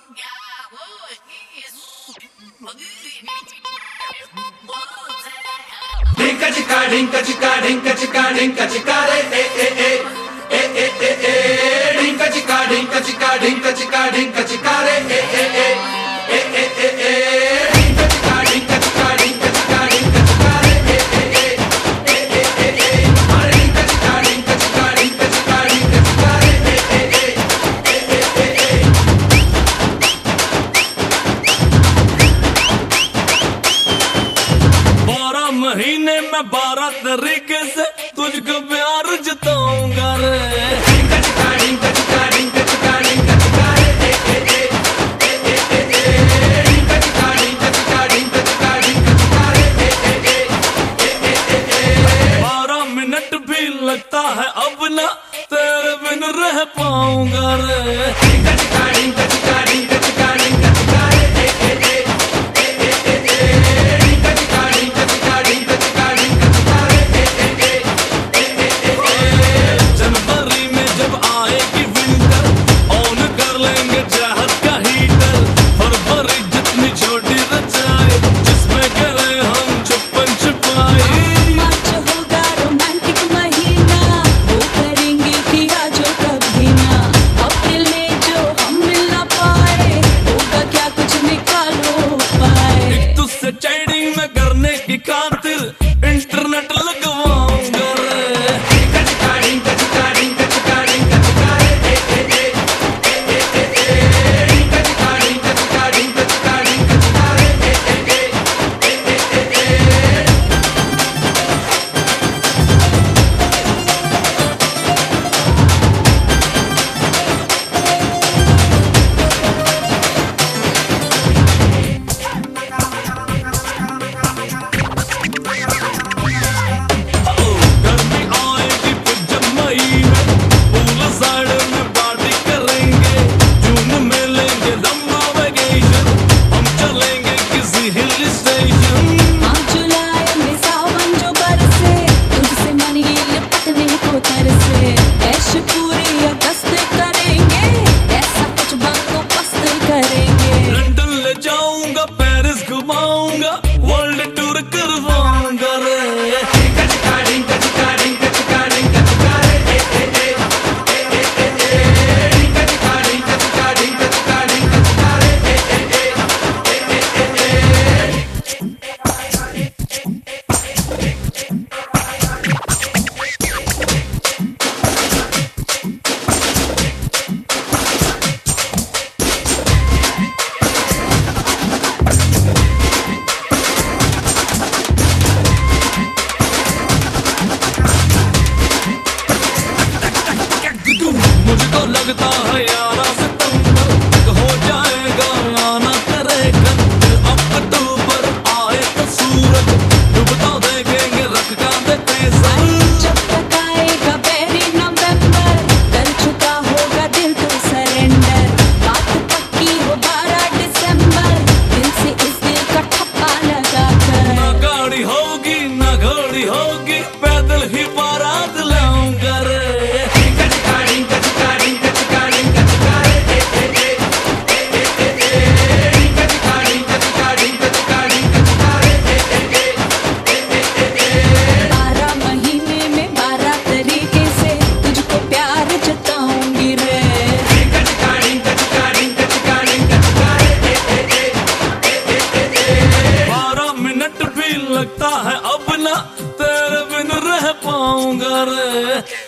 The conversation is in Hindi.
Dinka chika dinka chika dinka chika dinka chika re dinka chika dinka chika dinka chika dinka chika re dinka chika dinka chika dinka chika dinka chika re dinka chika dinka chika dinka chika dinka chika re 12 महीने में 12 तरीके से तुझको प्यार जताऊंगा रे। dinka chika dinka chika dinka chika dinka chika re dinka chika dinka chika dinka chika dinka chika re 12 minute भी लगता है अब ना तेरे बिन रह पाऊंगा रे। dinka chika dinka chika dinka chika dinka chika re dinka chika dinka chika dinka chika dinka chika re जनवरी में जब आएगी विंटर ऑन कर लेंगे चाहत का हीटर। फरवरी जितनी छोटी रचाए जिसमें करे हम छुपन छुपाए। मार्च होगा रोमांटिक महीना वो करेंगे किया जो कभी ना। अप्रैल में जो हम मिल ना पाए होगा क्या कुछ निकालो पाए। एक तुझसे चैटिंग में करने की खातिर इंटरनेट लगवाऊंगा रे। dinka chika dinka chika dinka chika dinka chika re dinka chika dinka chika dinka chika dinka chika re गर्मी आएगी फिर जब मई में पूल साइड में पार्टी करेंगे। जून में लेंगे लंबा वेकेशन हम चलेंगे किसी हिल स्टेशन। हाँ जुलाई में सावन जो बरसे तुझसे मन ये लिपटने को तरसे। ऐश पूरी अगस्त करेंगे ऐसा कुछ बंदोबस्त करेंगे। लंदन ले जाऊंगा पेरिस घुमाऊंगा वर्ल्ड टूर करवाऊंगा रे। dinka chika dinka chika dinka chika dinka chika re dinka chika dinka chika dinka chika dinka chika re मुझको लगता है 11 सितंबर तक हो जाएगा आना तेरे घर। फिर अक्टूबर आए तो सूरज डूबता देखेंगे रख का देते सर। जब तक आएगा बेरी नवंबर कर चुका होगा दिल तो सरेंडर। बात पक्की हो 12 दिसंबर दिल से इस दिल का ठप्पा लगा कर। ना गाड़ी होगी ना घोड़ी होगी पैदल ही बारात लाऊंगा रे। dinka chika dinka chika dinka chika dinka chika re dinka chika dinka chika dinka chika dinka chika re 12 महीने में 12 तरीके से तुझको प्यार जताऊंगी रे। dinka chika dinka chika dinka chika dinka chika re 12 minute भी लगता है अब ना तेरे बिन रह पाऊंगा रे।